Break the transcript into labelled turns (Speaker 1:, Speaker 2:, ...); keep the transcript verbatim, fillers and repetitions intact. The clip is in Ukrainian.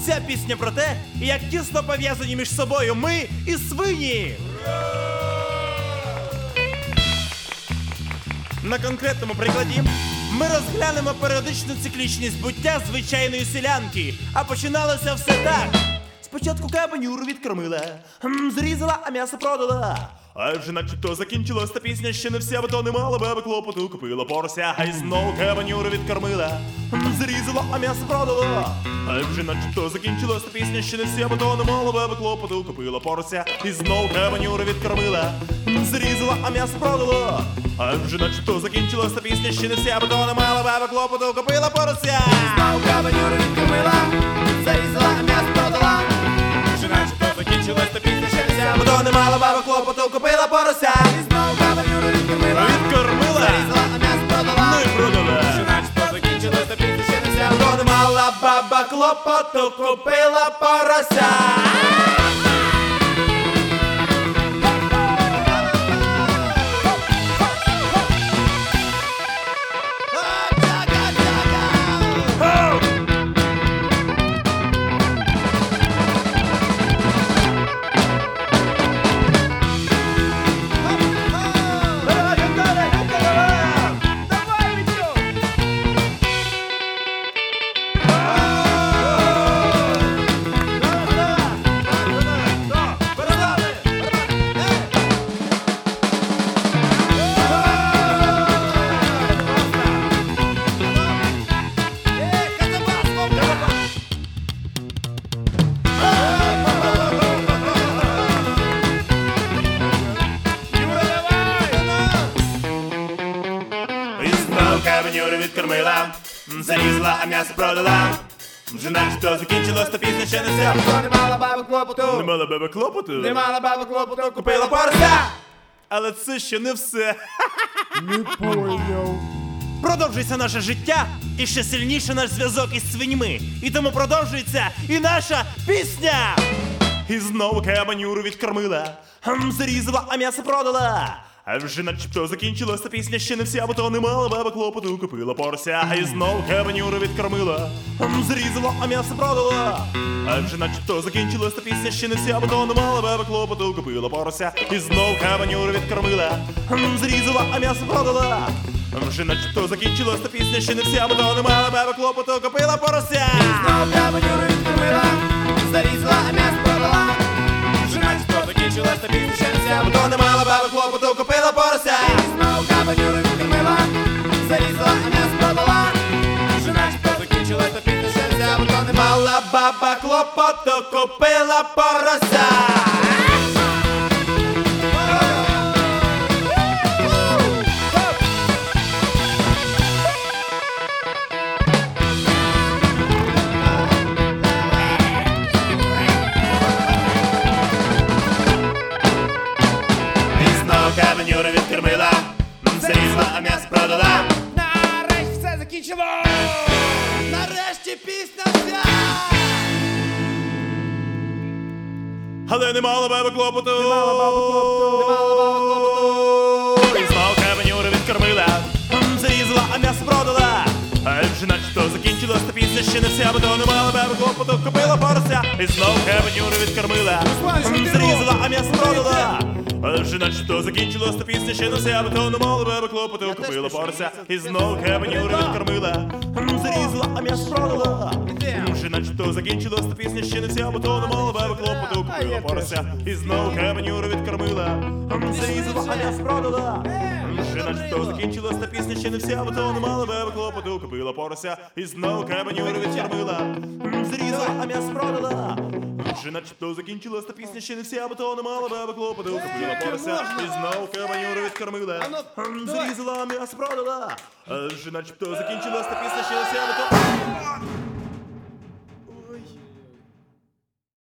Speaker 1: Ця пісня про те, як тісно пов'язані між собою ми і свині. На конкретному прикладі ми розглянемо періодичну циклічність буття звичайної селянки. А починалося все так. Спочатку кабанюру відкормила, м, зрізала, а м'ясо продала. А вже начебто закінчилась та пісня, ще не вся, бо то не мала баби клопоту, купила порося, а й знову кабанюру відкормила, м, зрізала, а м'ясо продала. А вже начебто закінчилась та пісня, ще не вся, бо то не мала баби клопоту, купила порося, і знову кабанюру відкормила, м, зрізала, а м'ясо продала. А вже начебто закінчилась та пісня, ще не вся, бо то не мала баби клопоту, купила порося.
Speaker 2: Знову кабанюру відкормила, зарізала, а м'ясо продала. Вже начебто закінчилась та пісня, ще не вся,
Speaker 1: Бо то не мала баби клопоту, купила порося.
Speaker 2: і знову кабанюру відкормила,
Speaker 1: Відкормила,
Speaker 2: зарізала, а м'ясо продала.
Speaker 1: ну і продала.
Speaker 2: Вже начебто закінчилась та пісня, ще не вся,
Speaker 1: Бо то не мала баба клопоту, купила порося. Кабанюру відкормила, зарізала, а м'ясо продала. Вже начебто закінчилась та пісня, ще не вся.
Speaker 2: то не мала баби клопоту,
Speaker 1: Не мала баба клопоту,
Speaker 2: не мала баби клопоту,
Speaker 1: купила
Speaker 2: купила
Speaker 1: порося. Але це ще не все.
Speaker 2: Не поняв.
Speaker 1: Продовжується наше життя і ще сильніше наш зв'язок із свиньми. І тому продовжується і наша пісня. І знову кабанюру відкормила, м, зрізала, а м'ясо продала. А вже начебто закінчилась та пісня, ще не вся, бо то не мала баба клопоту, купила порося. І знову кабанюру відкормила, м, зрізала, а м'ясо продала. А вже начебто закінчилась та пісня, ще не вся, бо то не мала баба клопоту, купила порося. І знову кабанюру відкормила, м, зрізала, а м'ясо продала. Вже начебто закінчилась та пісня, ще не вся, бо то не мала баба клопоту, купила порося.
Speaker 2: Знову кабанюру відкормила, зарізала, а м'ясо продала. Вже начебто закінчилась та пісня, ще не вся,
Speaker 1: Бо то не мала баба клопоту, купила порося.
Speaker 2: знову кабанюру відкормила, зарізала, а м'ясо продала. Вже начебто закінчилась та пісня, ще не вся, бо то не мала.
Speaker 1: Мала баба клопоту, купила порося. Кабанюру відкормила, зарізала, а м'ясо продала.
Speaker 2: Нарешті все закінчилось! Нарешті пісня вся!
Speaker 1: Але не мала баба клопоту, не
Speaker 2: мала баба клопоту, не мала баба клопоту.
Speaker 1: І знов кабанюру відкормила, м, зарізала, а м'ясо продала. А вже начебто закінчилась та пісня, ще не вся, бо то не мала баба клопоту, купила порося. І знов кабанюру відкормила, м, зарізала, а м'ясо продала. А вже начебто закінчилась та пісня, ще не вся, бо то не мала баба клопоту, купила порося. І знов кабанюру відкормила, м, зарізала, а м'ясо продала. Вже начебто закінчилась та пісня, ще не вся, бо то не мала баба клопоту, купила порося. І знов кабанюру відкормила, м, зарізала, а м'ясо продала. Вже начебто закінчилась та пісня, ще не вся, бо то не мала баба клопоту, купила порося. І знов кабанюру відкормила, м, зарізала, а м'ясо продала. Вже начебто закінчилась та пісня, ще не вся, бо то не мала баба клопоту, купила порося. І знов кабанюру відкормила, м, зарізала, а м'ясо продала. Вже начебто закінчилась та пісня, ще не вся, бо то...